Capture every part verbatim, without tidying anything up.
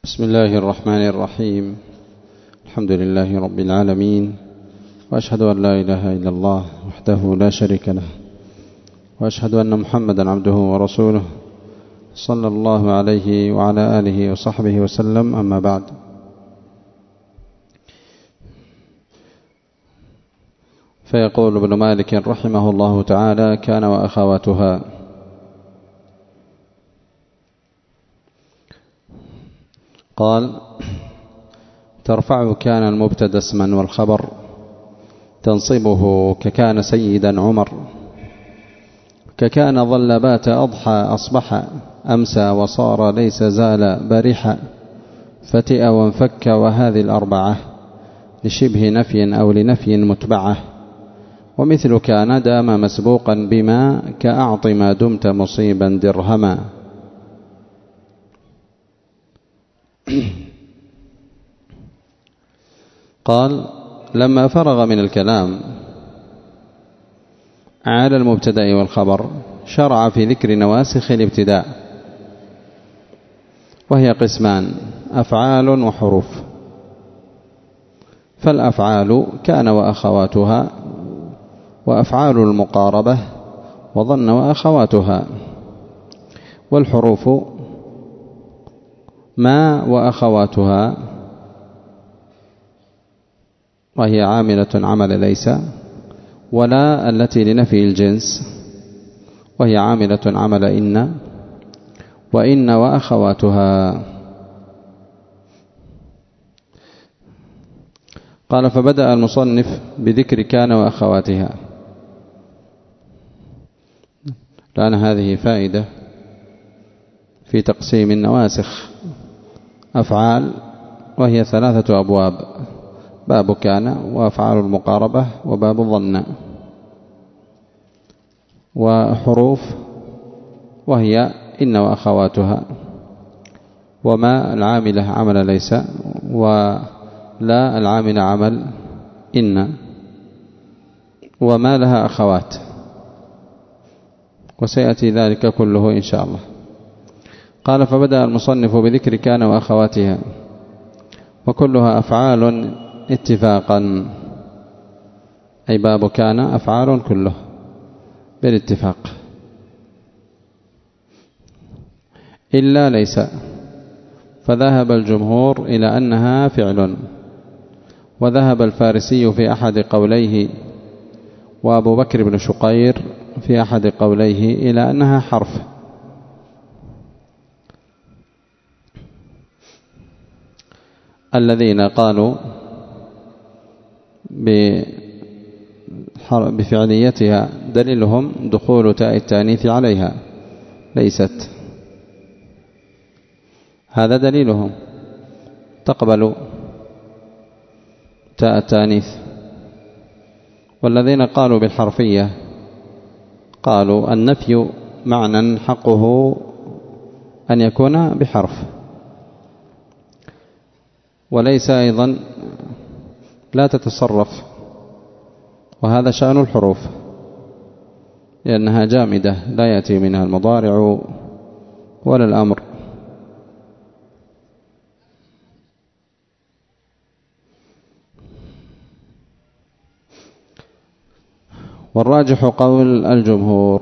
بسم الله الرحمن الرحيم. الحمد لله رب العالمين، وأشهد أن لا إله إلا الله وحده لا شريك له، وأشهد أن محمدا عبده ورسوله صلى الله عليه وعلى آله وصحبه وسلم. أما بعد، فيقول ابن مالك رحمه الله تعالى: كان وأخواتها. قال: ترفع كان المبتدى اسما والخبر، تنصبه ككان سيدا عمر، ككان ظل بات أضحى أصبح، أمسى وصار ليس زال برحا، فتئ وانفك وهذه الأربعة، لشبه نفي أو لنفي متبعة. ومثل كان دام مسبوقا بما، كأعط ما دمت مصيبا درهما. قال: لما فرغ من الكلام على المبتدأ والخبر، شرع في ذكر نواسخ الابتداء، وهي قسمان: أفعال وحروف. فالأفعال كان وأخواتها، وأفعال المقاربة، وظن وأخواتها. والحروف ما وأخواتها، وهي عاملة عمل ليس، ولا التي لنفي الجنس، وهي عاملة عمل إن، وإن وأخواتها. قال: فبدأ المصنف بذكر كان وأخواتها، لأن هذه فائدة في تقسيم النواسخ. أفعال وهي ثلاثة أبواب: باب كان، وأفعال المقاربة، وباب ظن. وحروف وهي إن وأخواتها، وما العاملة عمل ليس، ولا العامل عمل إن، وما لها أخوات، وسيأتي ذلك كله إن شاء الله. قال: فبدأ المصنف بذكر كان وأخواتها، وكلها أفعال اتفاقا، أي باب كان أفعال كله بالاتفاق، إلا ليس، فذهب الجمهور إلى أنها فعل، وذهب الفارسي في أحد قوليه، وأبو بكر بن شقير في أحد قوليه إلى أنها حرف. الذين قالوا بفعليتها دليلهم دخول تاء التانيث عليها، ليست، هذا دليلهم، تقبل تاء التانيث. والذين قالوا بالحرفية قالوا النفي معنى حقه أن يكون بحرف، وليس أيضا لا تتصرف، وهذا شأن الحروف، لأنها جامدة لا يأتي منها المضارع ولا الأمر. والراجح قول الجمهور،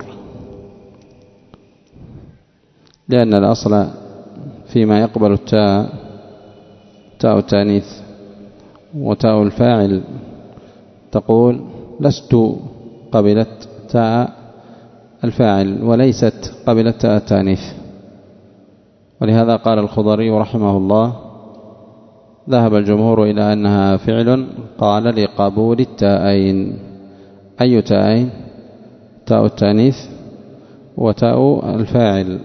لأن الأصل فيما يقبل التاء تاء التانيث، وتاء الفاعل تقول لست قبلت تاء الفاعل، وليست قبلت تاء التانيث. ولهذا قال الخضري رحمه الله: ذهب الجمهور إلى أنها فعل، قال لقبول التاءين. أي تاءين؟ تاء التانيث وتاء الفاعل.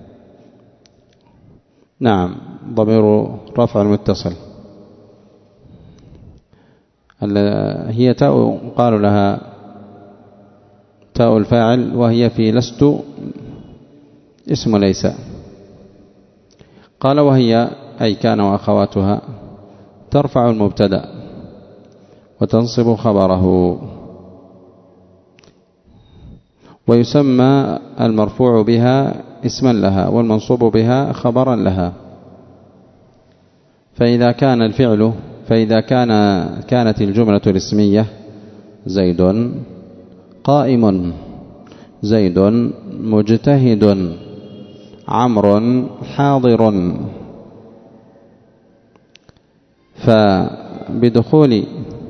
نعم، ضمير رفع المتصل، هي تاء قالوا لها تاء الفاعل، وهي في لست اسم ليس. قال: وهي أي كان وأخواتها ترفع المبتدأ وتنصب خبره، ويسمى المرفوع بها اسما لها، والمنصوب بها خبرا لها. فإذا كان الفعل فإذا كان كانت الجملة الاسمية زيد قائم، زيد مجتهد، عمرو حاضر، فبدخول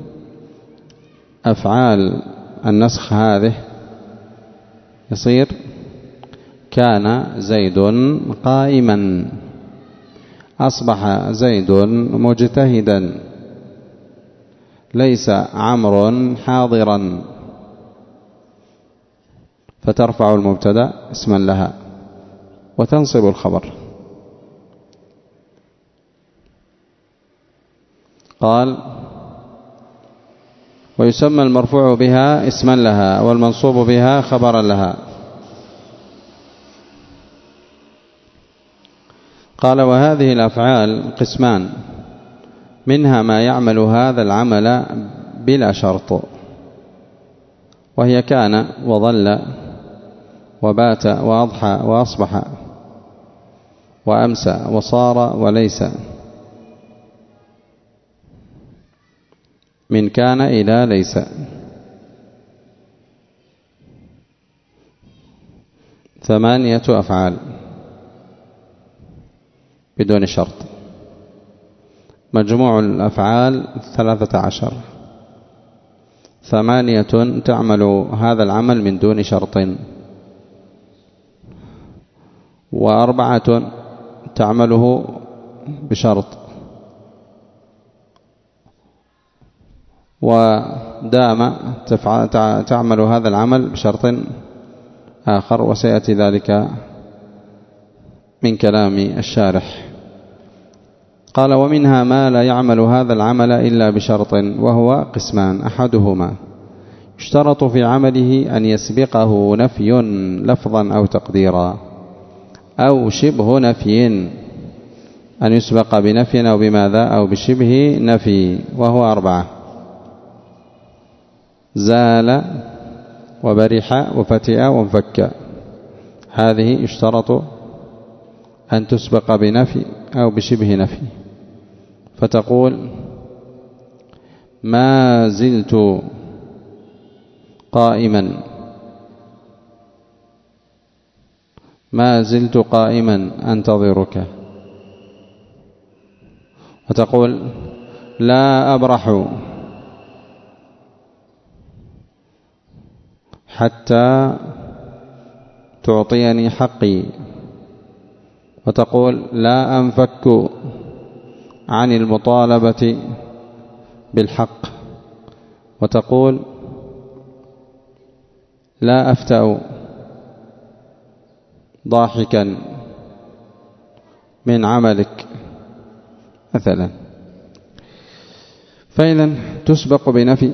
أفعال النسخ هذه يصير كان زيد قائما، أصبح زيد مجتهدا، ليس عمرو حاضرا، فترفع المبتدا اسما لها وتنصب الخبر. قال ويسمى المرفوع بها اسما لها والمنصوب بها خبرا لها. قال وهذه الأفعال قسمان، منها ما يعمل هذا العمل بلا شرط، وهي كان وظل وبات وأضحى وأصبح وأمسى وصار وليس، من كان إلى ليس. ثمانية أفعال بدون شرط، مجموع الأفعال ثلاثة عشر، ثمانية تعمل هذا العمل من دون شرط، وأربعة تعمله بشرط، ودام تعمل هذا العمل بشرط آخر، وسيأتي ذلك من كلام الشارح. قال ومنها ما لا يعمل هذا العمل إلا بشرط، وهو قسمان، أحدهما يشترط في عمله أن يسبقه نفي لفظا أو تقديرا، أو شبه نفي، أن يسبق بنفي أو بماذا أو بشبه نفي، وهو أربعة: زال وبرح وفتئ وانفك. هذه يشترط أن تسبق بنفي أو بشبه نفي، فتقول ما زلت قائما، ما زلت قائما أنتظرك. وتقول لا أبرح حتى تعطيني حقي. وتقول لا أنفك عن المطالبة بالحق. وتقول لا أفتأ ضاحكا من عملك مثلا. فإذا تسبق بنفي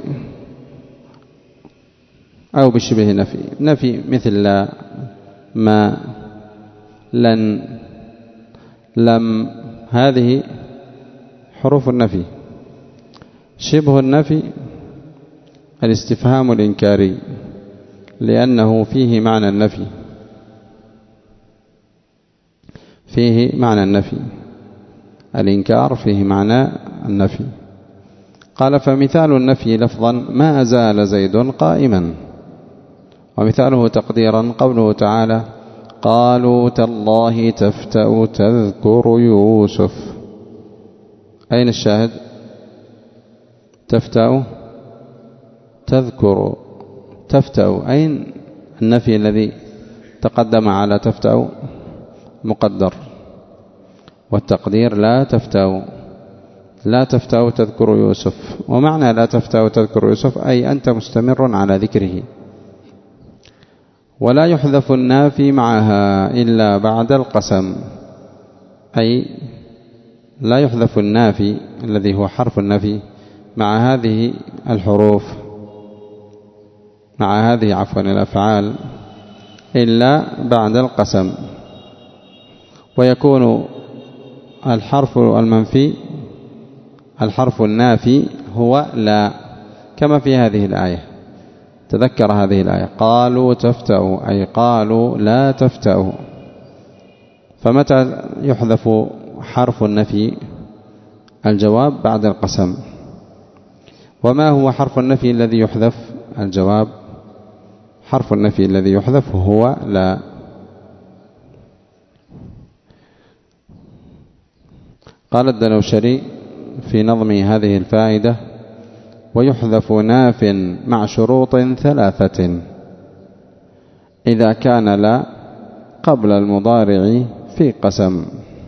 أو بشبه نفي. نفي مثل لا، ما، لن، لم، هذه حروف النفي. شبه النفي الاستفهام الإنكاري، لأنه فيه معنى النفي، فيه معنى النفي، الإنكار فيه معنى النفي. قال فمثال النفي لفظا ما زال زيد قائما، ومثاله تقديرا قوله تعالى قالوا تالله تفتأ تذكر يوسف. أين الشاهد؟ تفتأ تذكر، تفتأ، أين النفي الذي تقدم على تفتأ؟ مقدر، والتقدير لا تفتأ، لا تفتأ تذكر يوسف. ومعنى لا تفتأ تذكر يوسف أي أنت مستمر على ذكره. ولا يحذف النافي معها إلا بعد القسم، أي لا يحذف النافي الذي هو حرف النفي مع هذه الحروف، مع هذه عفوا الأفعال، إلا بعد القسم. ويكون الحرف المنفي، الحرف النافي هو لا، كما في هذه الآية. تذكر هذه الآية قالوا تفتأ أي قالوا لا تفتأ. فمتى يحذف حرف النفي الجواب بعد القسم. وما هو حرف النفي الذي يحذف؟ الجواب حرف النفي الذي يحذف هو لا. قال الدلوشري في نظم هذه الفائدة: ويحذف ناف مع شروط ثلاثة إذا كان لا قبل المضارع في قسم.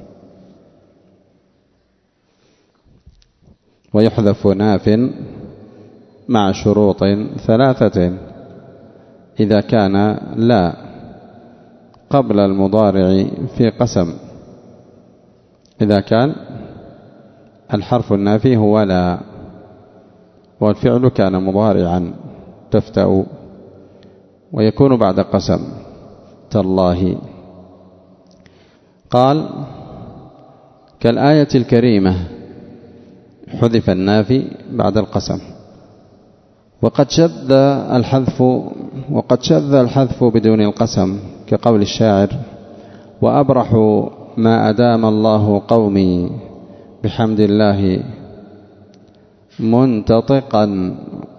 ويحذف ناف مع شروط ثلاثة إذا كان لا قبل المضارع في قسم. إذا كان الحرف النافي هو لا والفعل كان مضارعا تفتأ ويكون بعد قسم تالله. قال: كالآية الكريمة حذف النافي بعد القسم. وقد شذ الحذف وقد شذ الحذف بدون القسم كقول الشاعر: وأبرح ما أدام الله قومي بحمد الله منتطقا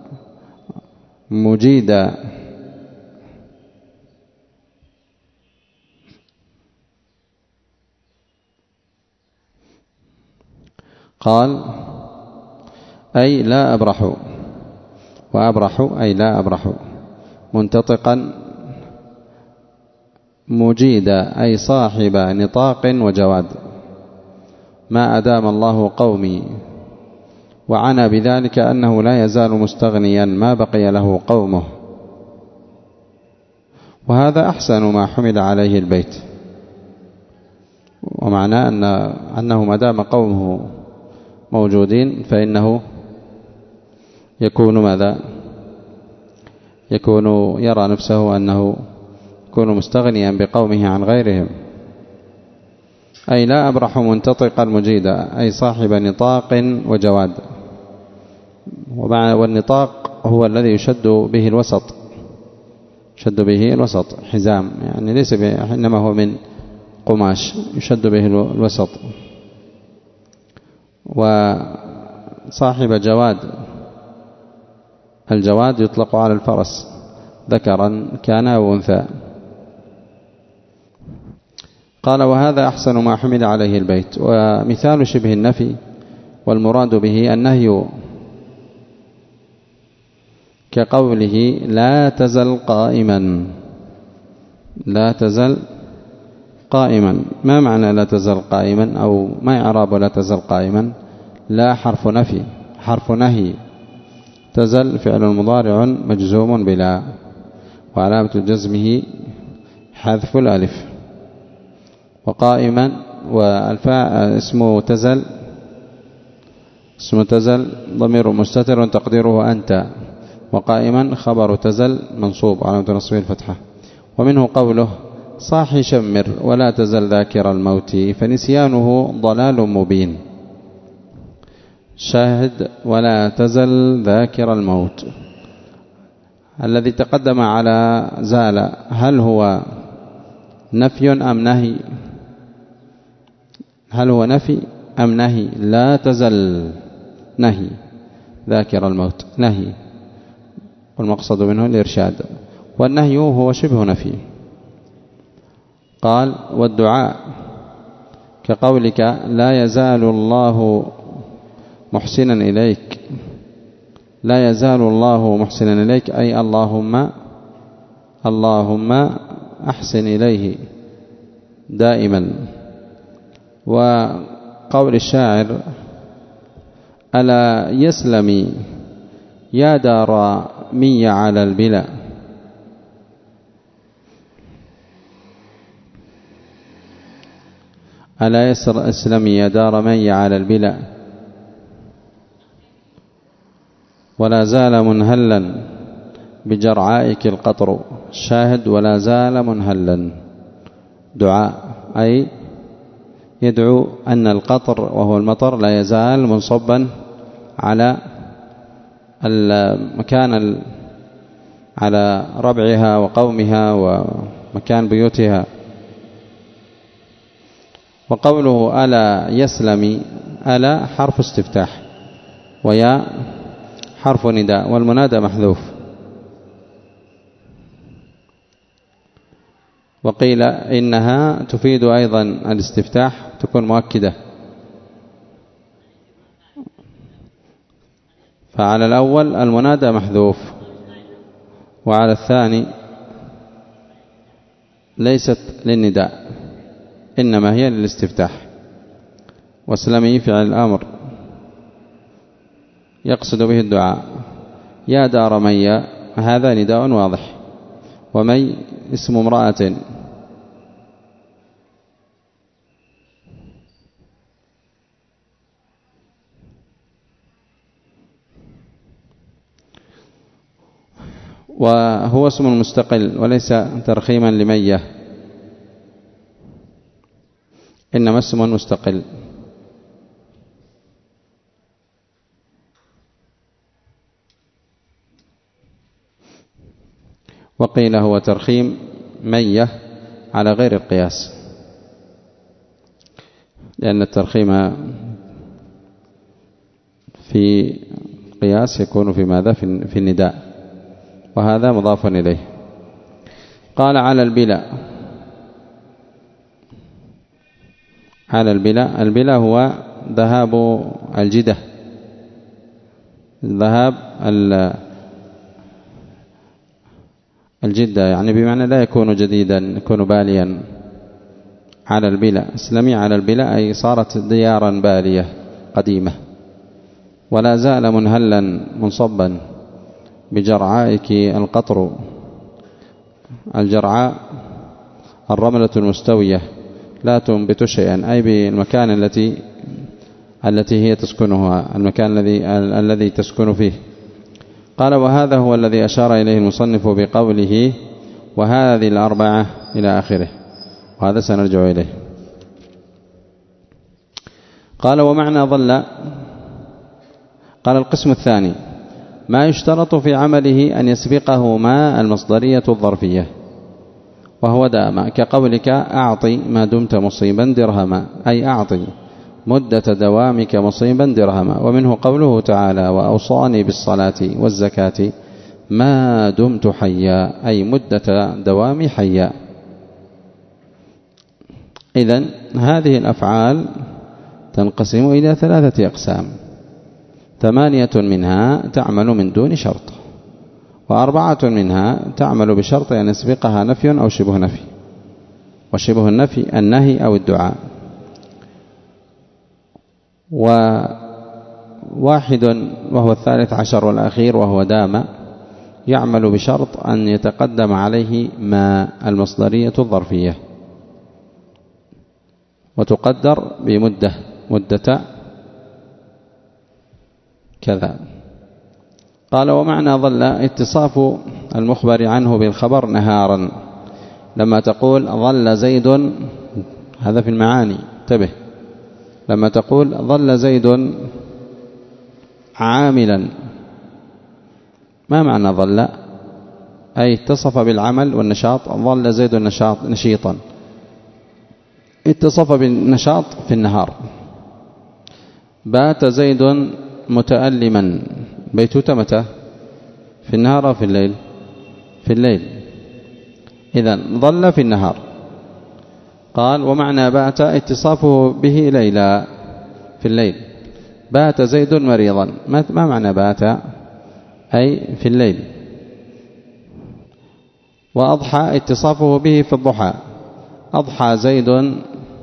مجيدا. قال: أي لا أبرح، وأبرح أي لا أبرح، منتطقا مجيدا أي صاحب نطاق وجواد، ما أدام الله قومي، وعنى بذلك أنه لا يزال مستغنيا ما بقي له قومه. وهذا أحسن ما حمل عليه البيت، ومعناه أن أنه ما دام قومه موجودين فإنه يكون ماذا؟ يكون يرى نفسه أنه يكون مستغنيا بقومه عن غيرهم. أي لا أبرح منتطقا مجيدا أي صاحب نطاق وجواد. والنطاق هو الذي يشد به الوسط، يشد به الوسط حزام، يعني ليس إنما هو من قماش يشد به الوسط. وصاحب جواد، الجواد يطلق على الفرس ذكرا كان أو أنثى. قال: وهذا أحسن ما حمل عليه البيت. ومثال شبه النفي والمراد به النهي كقوله: لا تزل قائما. لا تزل قائما، ما معنى لا تزل قائما؟ أو ما إعراب لا تزل قائما؟ لا حرف نفي، حرف نهي. تزل فعل مضارع مجزوم بلا، وعلامة جزمه حذف الألف. وقائما والفاء اسمه تزل، اسم تزل ضمير مستتر تقديره أنت، وقائما خبر تزل منصوب علامة نصبه الفتحة. ومنه قوله: صاحي شمر ولا تزل ذاكر الموت فنسيانه ضلال مبين. شاهد: ولا تزل ذاكر الموت. الذي تقدم على زال هل هو نفي أم نهي؟ هل هو نفي أم نهي؟ لا تزل نهي، ذاكر الموت نهي، والمقصد منه الإرشاد، والنهي هو شبه نفي. قال: والدعاء كقولك: لا يزال الله محسنا إليك. لا يزال الله محسنا إليك أي اللهم اللهم أحسن إليه دائما. وقول الشاعر: ألا يسلمي يا دار مي على البلا. ألا يسلمي يا دار مي على البلا ولا زال منهلا بجرعائك القطر. شاهد: ولا زال منهلا. دعاء أي يدعو أن القطر وهو المطر لا يزال منصبا على المكان، على ربعها وقومها ومكان بيوتها. وقوله ألا يسلمي ألا حرف استفتاح ويا حرف نداء والمنادى محذوف. وقيل إنها تفيد أيضا الاستفتاح تكون مؤكدة. فعلى الأول المنادى محذوف، وعلى الثاني ليست للنداء إنما هي للاستفتاح. وسلمي فعل الأمر يقصد به الدعاء. يا دار مي هذا نداء واضح، ومي اسم امرأة. وهو اسم مستقل وليس ترخيما لمية، إنما اسم مستقل. وقيل هو ترخيم مية على غير القياس، لأن الترخيم في قياس يكون في ماذا؟ في النداء، وهذا مضاف إليه. قال على البلا. على البلا، البلا هو ذهاب الجدة، ذهاب الجدة، يعني بمعنى لا يكون جديدا، يكون باليا. على البلا اسلمي على البلا أي صارت ديارا بالية قديمة. ولا زال منهلا منصبا بجرعائك القطر. الجرعاء الرملة المستوية لا تنبت شيئا، أي بالمكان التي التي هي تسكنها، المكان الذي الذي تسكن فيه. قال وهذا هو الذي أشار إليه المصنف بقوله وهذه الأربعة إلى آخره، وهذا سنرجع إليه. قال ومعنى ظل. قال القسم الثاني ما يشترط في عمله أن يسبقه ما المصدرية الظرفية، وهو دام، كقولك أعطي ما دمت مصيبا درهما، أي أعطي مدة دوامك مصيبا درهما. ومنه قوله تعالى وأوصاني بالصلاة والزكاة ما دمت حيا، أي مدة دوامي حيا. إذن هذه الأفعال تنقسم إلى ثلاثة أقسام، ثمانية منها تعمل من دون شرط، وأربعة منها تعمل بشرط أن يسبقها نفي أو شبه نفي. وشبه النفي النهي أو الدعاء. وواحد وهو الثالث عشر والأخير وهو دام يعمل بشرط أن يتقدم عليه ما المصدرية الظرفية، وتقدر بمدة مدة كذا. قال ومعنى ظل اتصاف المخبر عنه بالخبر نهارا. لما تقول ظل زيد، هذا في المعاني انتبه، لما تقول ظل زيد عاملا، ما معنى ظل؟ أي اتصف بالعمل والنشاط. ظل زيد النشاط نشيطا، اتصف بالنشاط في النهار. بات زيد متألما، بيتوت متى؟ في النهار أو في الليل؟ في الليل. إذن ظل في النهار. قال ومعنى بات اتصافه به ليلا في الليل. بات زيد مريضا، ما معنى بات؟ أي في الليل. وأضحى اتصافه به في الضحى. أضحى زيد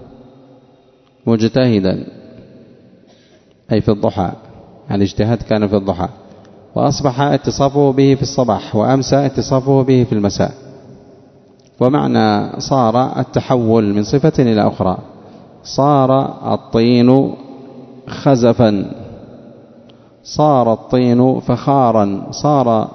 مجتهدا، أي في الضحى، يعني اجتهاد كان في الضحى. وأصبح اتصافه به في الصباح، وأمسى اتصافه به في المساء. ومعنى صار التحول من صفة إلى أخرى. صار الطين خزفا، صار الطين فخارا، صار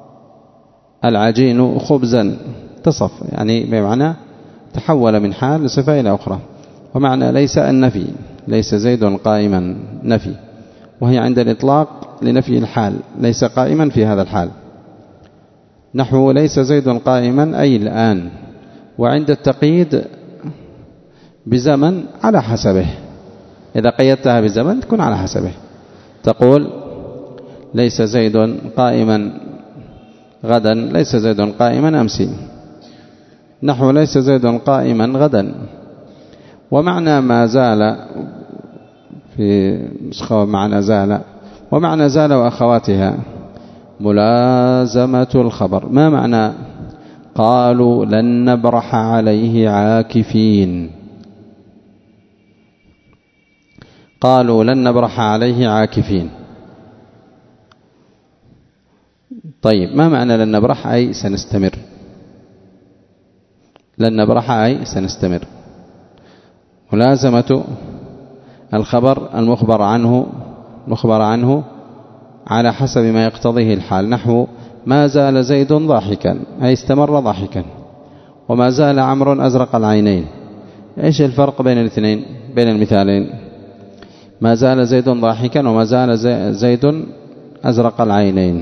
العجين خبزا، تصف، يعني بمعنى تحول من حال لصفة إلى أخرى. ومعنى ليس النفي، ليس زيد قائما، نفي، وهي عند الإطلاق لنفي الحال، ليس قائما في هذا الحال. نحو ليس زيد قائما أي الآن. وعند التقييد بزمن على حسبه، إذا قيدتها بزمن تكون على حسبه. تقول ليس زيد قائما غدا، ليس زيد قائما أمس، نحو ليس زيد قائما غدا. ومعنى ما زال في نسخة معنى زال، ومعنى زال وأخواتها ملازمة الخبر. ما معنى قالوا لن نبرح عليه عاكفين؟ قالوا لن نبرح عليه عاكفين. طيب ما معنى لن نبرح؟ أي سنستمر. لن نبرح أي سنستمر. ملازمة الخبر المخبر عنه مخبر عنه على حسب ما يقتضيه الحال، نحو ما زال زيد ضاحكا أي استمر ضاحكا، وما زال عمرو أزرق العينين. إيش الفرق بين الاثنين بين المثالين؟ ما زال زيد ضاحكا وما زال زيد أزرق العينين،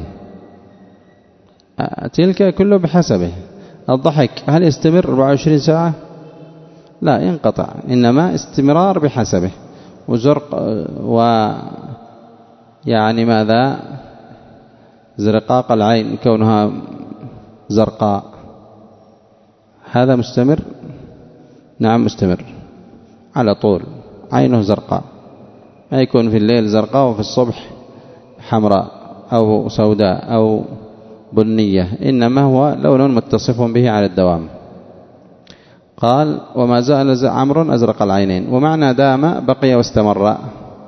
تلك كله بحسبه. الضحك هل يستمر أربعة وعشرين ساعة؟ لا، ينقطع، إنما استمرار بحسبه. وزرق و يعني ماذا زرقاق العين كونها زرقاء، هذا مستمر؟ نعم مستمر على طول، عينه زرقاء، ما يكون في الليل زرقاء وفي الصبح حمراء أو سوداء أو بنية، إنما هو لون متصف به على الدوام. قال وما زال عمرو أزرق العينين. ومعنى دام بقي واستمر.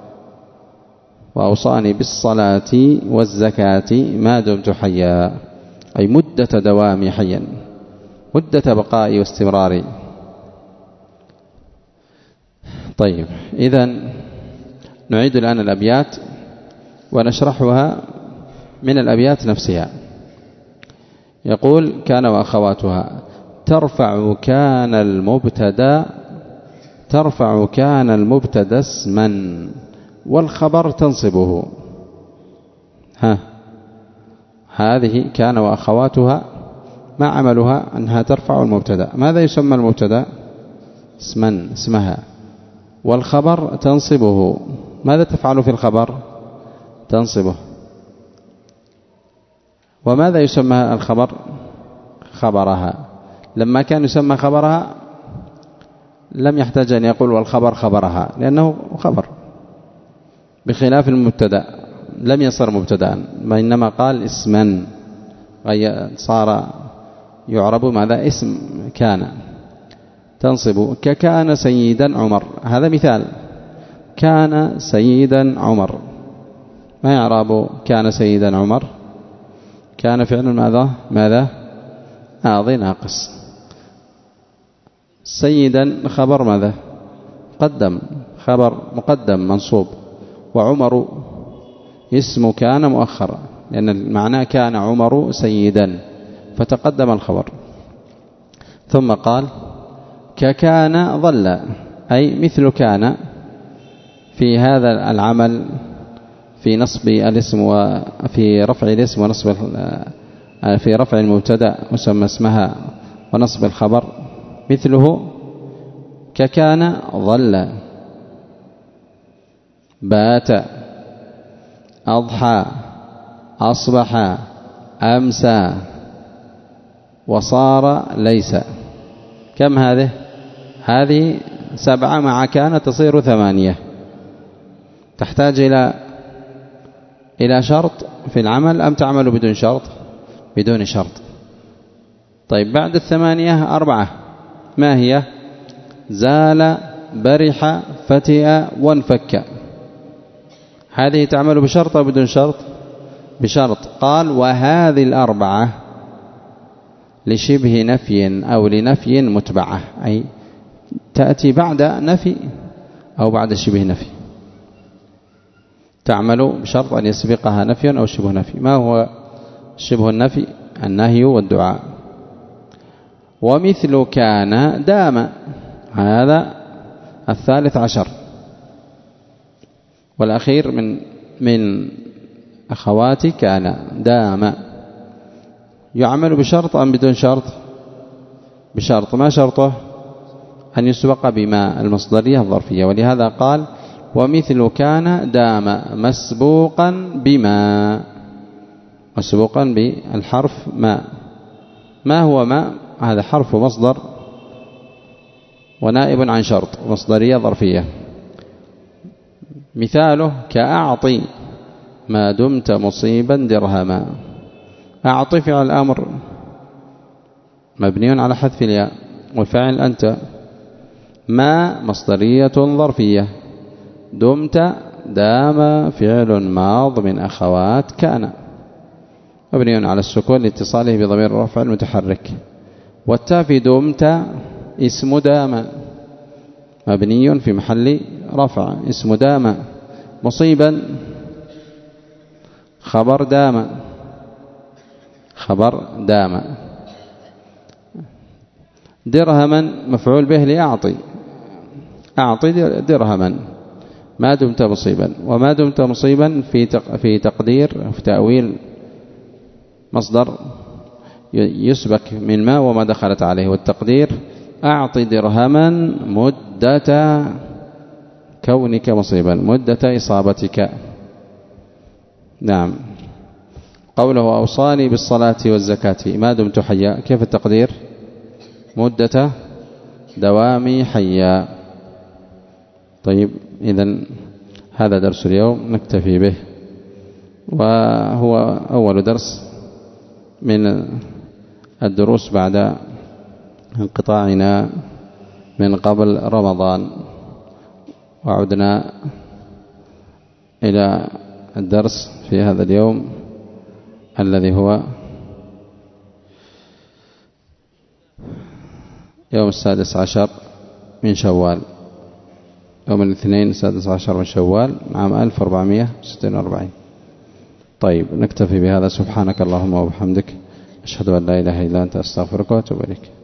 وأوصاني بالصلاة والزكاة ما دمت حيا، أي مدة دوامي حيا، مدة بقائي واستمراري. طيب إذن نعيد الآن الأبيات ونشرحها من الأبيات نفسها. يقول كان وأخواتها ترفع كان المبتدا ترفع كان المبتدا اسما والخبر تنصبه. ها هذه كان وأخواتها ما عملها أنها ترفع المبتدا. ماذا يسمى المبتدا؟ اسما، اسمها. والخبر تنصبه. ماذا تفعل في الخبر؟ تنصبه. وماذا يسمى الخبر؟ خبرها. لما كان يسمى خبرها لم يحتاج أن يقول والخبر خبرها، لأنه خبر، بخلاف المبتدا لم يصر مبتدا، وإنما قال اسما، صار يعرب ماذا؟ اسم كان. تنصب ككان سيدا عمر، هذا مثال. كان سيدا عمر، ما يعرب كان سيدا عمر؟ كان فعل ماذا ماذا ماضي ناقص. سيدا خبر ماذا؟ قدم، خبر مقدم منصوب. وعمر اسم كان مؤخر، لأن المعنى كان عمر سيدا فتقدم الخبر. ثم قال ككان ظل، أي مثل كان في هذا العمل، في نصب الاسم وفي رفع الاسم ونصب في رفع المبتدا مسمى اسمها ونصب الخبر، مثله ككان ظل، بات، أضحى، أصبح، أمسى، وصار ليس. كم هذه؟ هذه سبعة، مع كان تصير ثمانية. تحتاج إلى إلى شرط في العمل أم تعمل بدون شرط؟ بدون شرط. طيب بعد الثمانية أربعة، ما هي؟ زال، برح، فتئ، وانفك. هذه تعمل بشرط أو بدون شرط؟ بشرط. قال وهذه الأربعة لشبه نفي أو لنفي متبعة، أي تأتي بعد نفي أو بعد شبه نفي، تعمل بشرط أن يسبقها نفي أو شبه نفي. ما هو شبه النفي؟ النهي والدعاء. ومثل كان دام، هذا الثالث عشر والأخير من من أخوات كان. دام يعمل بشرط أم بدون شرط؟ بشرط. ما شرطه؟ أن يسبق بما المصدرية الظرفية. ولهذا قال ومثل كان دام مسبوقا بما، مسبوقا بالحرف ما. ما هو ما؟ هذا حرف مصدر ونائب عن شرط، مصدرية ظرفية. مثاله كأعطي ما دمت مصيبا درهما. أعطي فعل الأمر مبني على حذف الياء والفاعل أنت. ما مصدرية ظرفية. دمت دام فعل ماض من أخوات كان مبني على السكون لاتصاله بضمير الرفع المتحرك. والتاء في دمت اسم دام مبني في محل رفع اسم دام. مصيبا خبر دام، خبر دام. درهما مفعول به لأعطي، أعطي درهما ما دمت مصيبا. وما دمت مصيبا في في تقدير في تأويل مصدر يسبك من ما وما دخلت عليه، والتقدير أعطي درهما مدة كونك مصيبا، مدة إصابتك. نعم. قوله أوصاني بالصلاة والزكاة ما دمت حيا، كيف التقدير؟ مدة دوامي حيا. طيب، إذن هذا درس اليوم نكتفي به، وهو أول درس من الدروس بعد انقطاعنا من قبل رمضان، وعدنا إلى الدرس في هذا اليوم الذي هو يوم السادس عشر من شوال، يوم الاثنين السادس عشر من شوال عام ألف وأربعمائة وستة وأربعين. طيب، نكتفي بهذا. سبحانك اللهم وبحمدك، أشهد أن لا إله إلا أنت، أستغفرك وأتوب إليك.